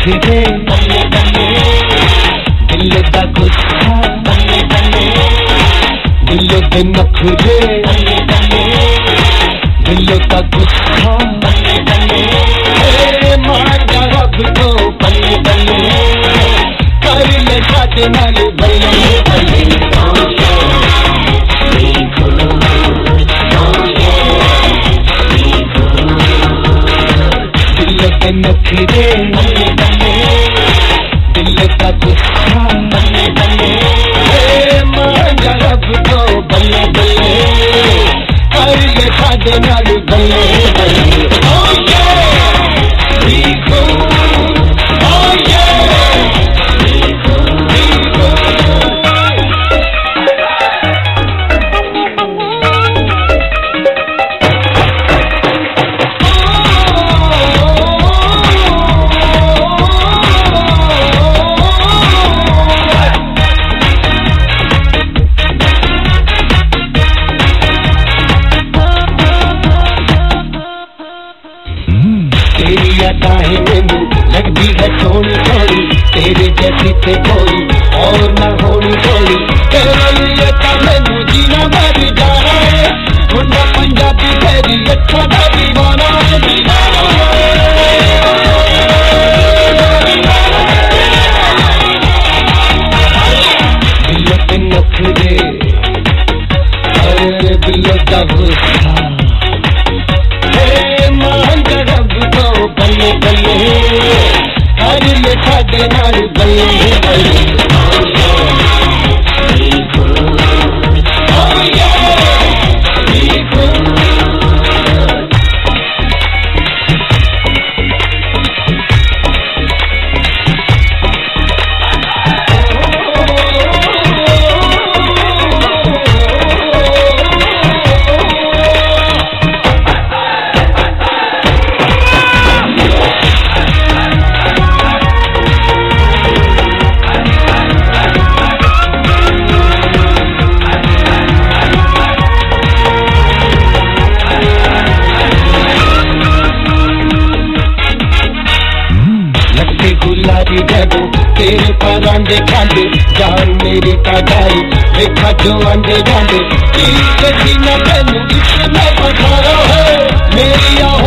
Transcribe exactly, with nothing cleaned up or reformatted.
नखरे बल्ले बल्ले, दिल दा गुस्सा बल्ले बल्ले, दिल दे नखरे बल्ले बल्ले, दिल दा गुस्सा बल्ले बल्ले, ए मांगा रब को बल्ले बल्ले, कर ले साथे नाल बल्ले बल्ले। नखरे बल्ले बल्ले, दिल का गुस्सा बल्ले बल्ले, ए मांगा रब को बल्ले बल्ले, कर ले साथे नाल बल्ले बल्ले। Oh yeah, be cool, oh yeah, be cool, be cool। तेरी अदाएं मैनू लगती है सोनी सोनी, तेरे जैसी थे कोई और ना होनी सोनी, तेरे लिए तो मैनू जीना मर जाना है, मुंडा पंजाबी तेरी अच्छा दा दीवाना है, दीवाना है। दिल के नखरे अरे दिल का गुस्सा, बल्ले बल्ले, कर ले साथे नाल बल्ले बल्ले। गुलाबी जदों तेरे पर आंदे खांदे, जान मेरी ताई देखा जो आंदे जांदे, की सीना तेनू इसमें पसारा है मेरी